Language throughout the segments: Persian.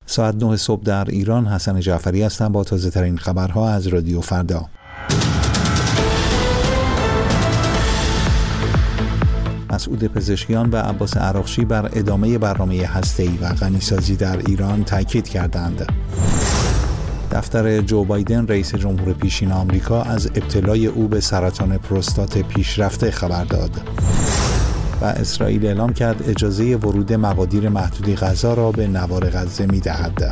ساعت 9 صبح در ایران. حسن جعفری هستم با تازه ترین خبرها از رادیو فردا. مسعود پزشکیان و عباس عراقچی بر ادامه برنامه هسته‌ای و غنیسازی در ایران تاکید کردند. دفتر جو بایدن رئیس جمهور پیشین آمریکا از ابتلای او به سرطان پروستات پیشرفته خبر داد. و اسرائیل اعلام کرد اجازه ورود مقادیر محدودی غذا را به نوار غزه می‌دهد.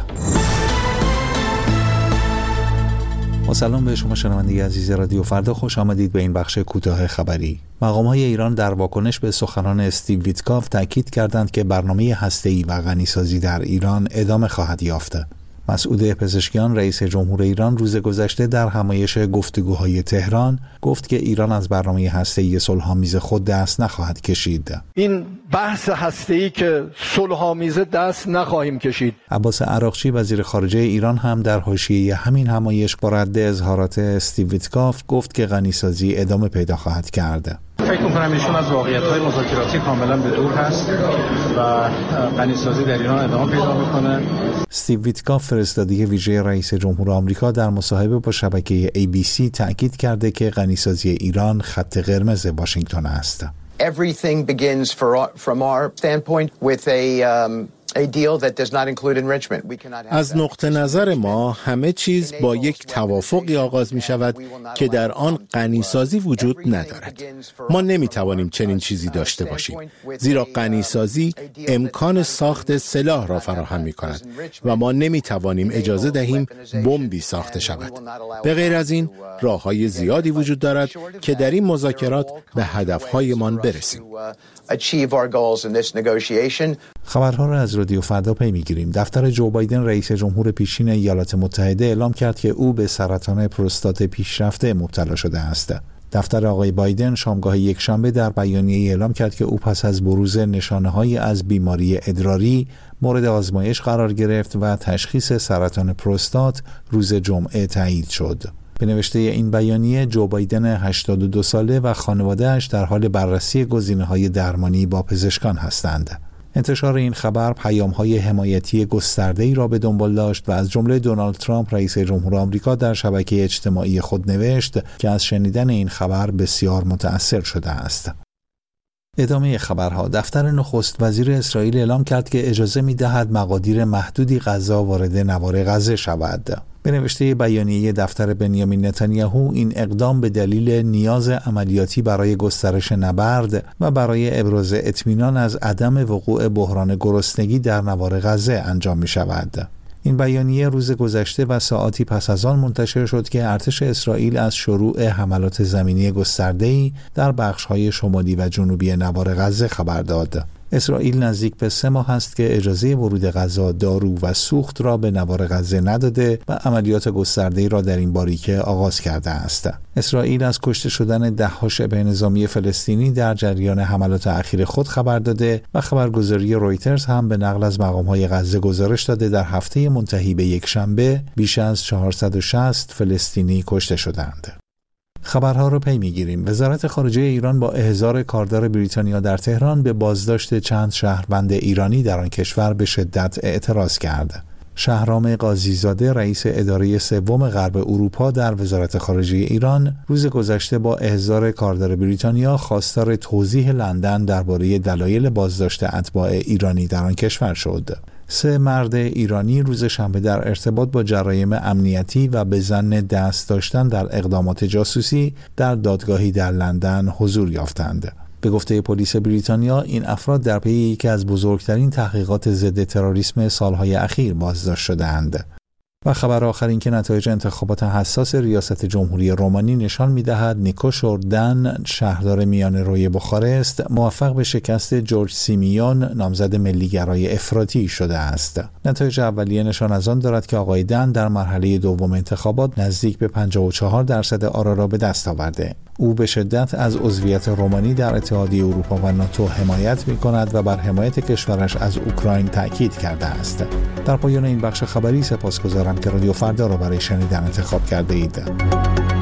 با سلام به شما شنونده عزیز رادیو فردا، خوش آمدید به این بخش کوتاه خبری. مقام‌های ایران در واکنش به سخنان استیو ویتکاف تاکید کردند که برنامه هسته‌ای و غنیسازی در ایران ادامه خواهد یافت. مسعود پزشکیان رئیس جمهور ایران روز گذشته در همایش گفتگوهای تهران گفت که ایران از برنامه هسته‌ای صلح‌آمیز خود دست نخواهد کشید. این بحث هسته‌ای که صلح‌آمیز دست نخواهیم کشید. عباس عراقچی وزیر خارجه ایران هم در حاشیه همین همایش با رد اظهارات استیو ویتکاف گفت که غنیسازی ادامه پیدا خواهد کرد. فکر می‌کنم ایشون از واقعیت‌های مذاکراتی کاملا به دور هست و غنیسازی در ایران ادامه پیدا می‌کنه. استیو ویتکاف فرستاده ویژه رئیس جمهور آمریکا در مصاحبه با شبکه ABC تاکید کرده که غنیسازی ایران خط قرمز واشنگتن است. Everything begins from our standpoint with a deal that does not include enrichment. از نقطه نظر ما همه چیز با یک توافقی آغاز می شود که در آن غنیسازی وجود ندارد. ما نمی توانیم چنین چیزی داشته باشیم، زیرا غنیسازی امکان ساخت سلاح را فراهم می کند و ما نمی توانیم اجازه دهیم بمبی ساخته شود. به غیر از این راه‌های زیادی وجود دارد که در این مذاکرات به هدف‌هایمان برسیم. خبرها را از رادیو فردا پی می‌گیریم. دفتر جو بایدن رئیس جمهور پیشین ایالات متحده اعلام کرد که او به سرطان پروستات پیشرفته مبتلا شده است. دفتر آقای بایدن شامگاه یکشنبه در بیانیه‌ای اعلام کرد که او پس از بروز نشانه‌هایی از بیماری ادراری مورد آزمایش قرار گرفت و تشخیص سرطان پروستات روز جمعه تایید شد. به نوشته این بیانیه، جو بایدن 82 ساله و خانواده‌اش در حال بررسی گزینه‌های درمانی با پزشکان هستند. انتشار این خبر پیام‌های حمایتی گسترده‌ای را به دنبال داشت و از جمله دونالد ترامپ رئیس جمهور آمریکا در شبکه اجتماعی خود نوشت که از شنیدن این خبر بسیار متأثر شده است. ادامه خبرها. دفتر نخست وزیر اسرائیل اعلام کرد که اجازه می‌دهد مقادیر محدودی غذا وارد نوار غزه شود. به نوشته بیانیه دفتر بنیامین نتانیاهو، این اقدام به دلیل نیاز عملیاتی برای گسترش نبرد و برای ابراز اطمینان از عدم وقوع بحران گرسنگی در نوار غزه انجام می شود. این بیانیه روز گذشته و ساعاتی پس از آن منتشر شد که ارتش اسرائیل از شروع حملات زمینی گسترده‌ای در بخش‌های شمالی و جنوبی نوار غزه خبر داد. اسرائیل نزدیک به 3 ماه است که اجازه ورود غذا، دارو و سوخت را به نوار غزه نداده و عملیات گسترده‌ای را در این باریکه آغاز کرده است. اسرائیل از کشته شدن ده‌ها شبه نظامی فلسطینی در جریان حملات اخیر خود خبر داده و خبرگزاری رویترز هم به نقل از مقام‌های غزه گزارش داده در هفته منتهی به یکشنبه بیش از 460 فلسطینی کشته شدند. خبرها را پی می‌گیریم. وزارت خارجه ایران با احضار کاردار بریتانیا در تهران به بازداشت چند شهروند ایرانی در آن کشور به شدت اعتراض کرد. شهرام قاضی‌زاده رئیس اداره سوم غرب اروپا در وزارت خارجه ایران روز گذشته با احضار کاردار بریتانیا خواستار توضیح لندن درباره دلایل بازداشت اتباع ایرانی در آن کشور شد. 3 مرد ایرانی روز شنبه در ارتباط با جرایم امنیتی و به ظن دست داشتن در اقدامات جاسوسی در دادگاهی در لندن حضور یافتند. به گفته پلیس بریتانیا، این افراد در پی یکی از بزرگترین تحقیقات ضد تروریسم سالهای اخیر بازداشت شده‌اند. و خبر آخر این که نتایج انتخابات حساس ریاست جمهوری رومانی نشان می‌دهد نیکوش اردن، شهردار میانه‌روی بخارست، موفق به شکست جورج سیمیون، نامزد ملیگرای افراطی شده است. نتایج اولیه نشان از آن دارد که آقای دن در مرحله دوم انتخابات نزدیک به 54% آرا را به دست آورده. او به شدت از عضویت رومانی در اتحادیه اروپا و ناتو حمایت می‌کند و بر حمایت کشورش از اوکراین تأکید کرده است. در پایان این بخش خبری سپاسگزارم که رادیو فردا را برای شنیدن انتخاب کرده اید.